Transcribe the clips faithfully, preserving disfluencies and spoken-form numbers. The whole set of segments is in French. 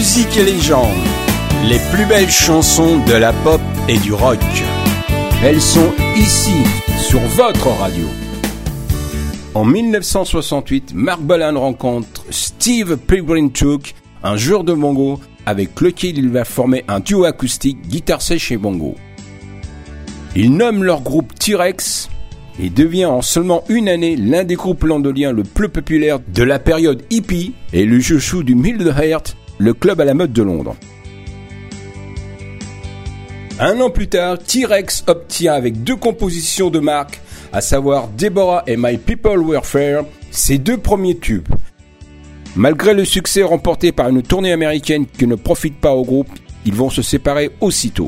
Musique et légende, les plus belles chansons de la pop et du rock. Elles sont ici, sur votre radio. En dix-neuf cent soixante-huit, Marc Bolan rencontre Steve Pilgrim-Cook, un joueur de bongo, avec lequel il va former un duo acoustique guitare sèche et bongo. Ils nomment leur groupe T-Rex et devient en seulement une année l'un des groupes londoniens le plus populaire de la période hippie et le chouchou du Middle Earth, le club à la mode de Londres. Un an plus tard, T-Rex obtient avec deux compositions de Marc, à savoir Deborah et My People Were Fair, ses deux premiers tubes. Malgré le succès remporté par une tournée américaine qui ne profite pas au groupe, ils vont se séparer aussitôt.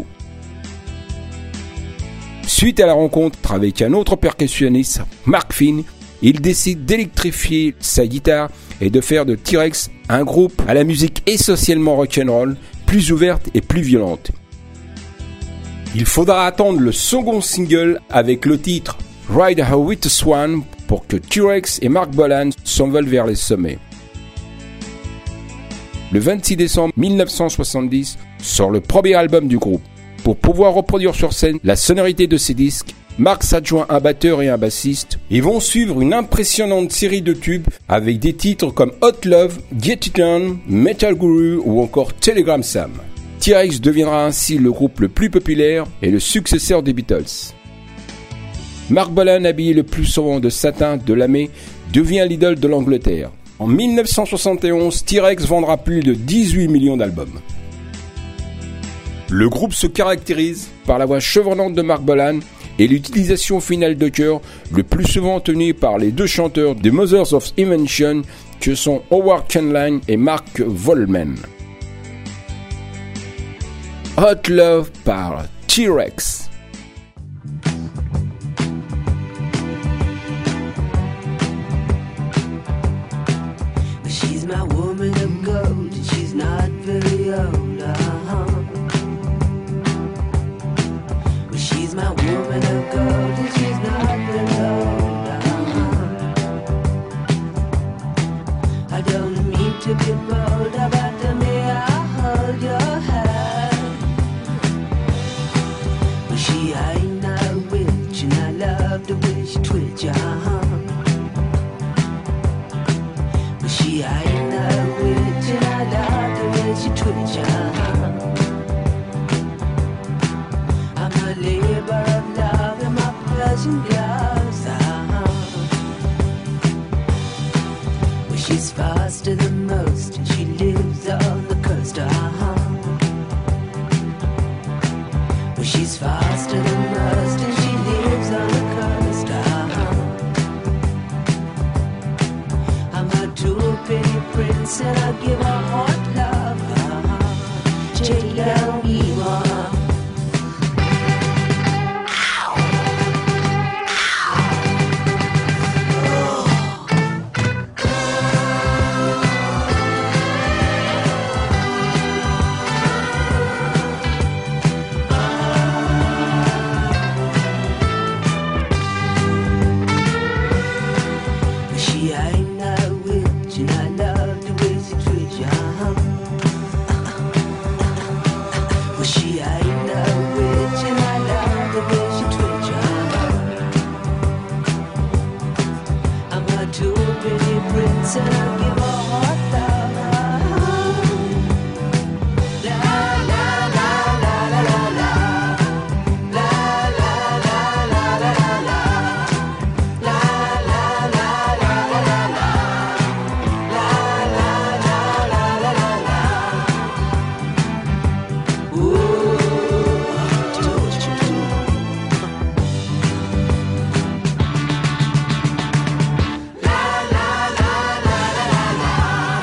Suite à la rencontre avec un autre percussionniste, Mark Finn, il décide d'électrifier sa guitare et de faire de T-Rex un groupe à la musique essentiellement rock'n'roll, plus ouverte et plus violente. Il faudra attendre le second single avec le titre Ride with a Swan pour que T-Rex et Marc Bolan s'envolent vers les sommets. Le vingt-six décembre dix-neuf cent soixante-dix sort le premier album du groupe. Pour pouvoir reproduire sur scène la sonorité de ces disques, Marc s'adjoint un batteur et un bassiste et vont suivre une impressionnante série de tubes avec des titres comme Hot Love, Get It On, Metal Guru ou encore Telegram Sam. T-Rex deviendra ainsi le groupe le plus populaire et le successeur des Beatles. Marc Bolan, habillé le plus souvent de satin de lamé, devient l'idole de l'Angleterre. En dix-neuf cent soixante et onze, T-Rex vendra plus de dix-huit millions d'albums. Le groupe se caractérise par la voix chevronnante de Marc Bolan et l'utilisation finale de chœur, le plus souvent tenue par les deux chanteurs des Mothers of Invention que sont Howard Kenline et Mark Volman. Hot Love par T-Rex. She's my woman of gold and she's not very old, uh-huh. Well, she's my woman of gold and she's not very old, uh-huh. I don't mean to be bold, but to me I hold your hand. Well, she ain't no witch and I love the way she twitch, uh-huh. Well, she ain't no witch and I love the way she twitch, uh-huh. I'm a labor of love in my Persian gloves, uh-huh. Well, she's faster than most and she lives on the coast, uh-huh. Well, she's faster than most and she lives on the coast, uh-huh. I'm a two-penny prince and I give her hot love, uh-huh. Take down evil. She ain't no witch and I love the way she treats you, uh-huh. Well, she ain't no witch and I love the way she treats you, uh-huh. I'm a two-penny prince and I give her hot love, uh-huh. La la la la la la la. La la la la la la la. La la la la la la la. La la la la la la la. Ooh, told you to. La la la la la la la.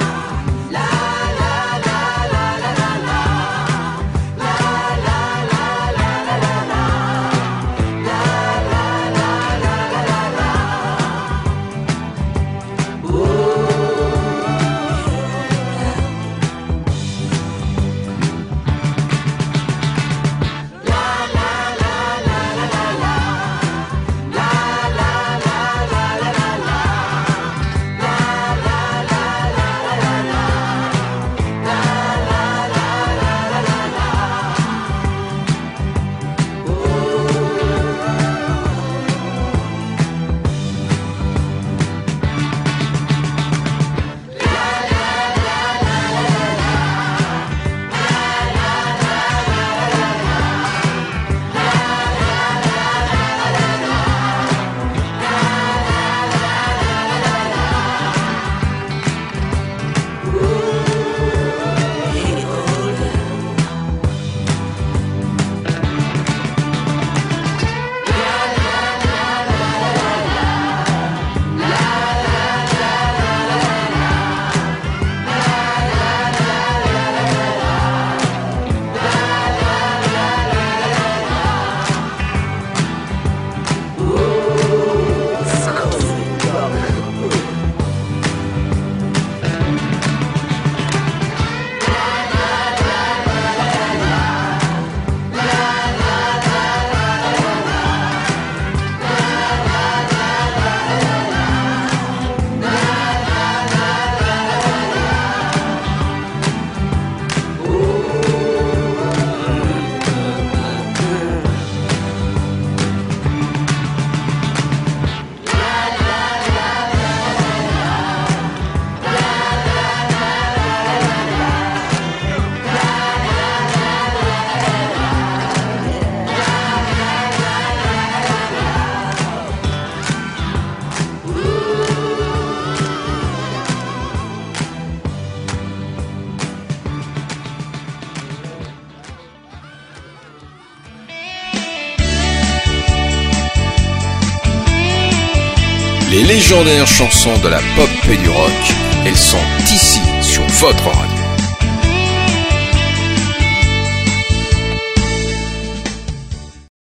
Les légendaires chansons de la pop et du rock, elles sont ici sur votre radio.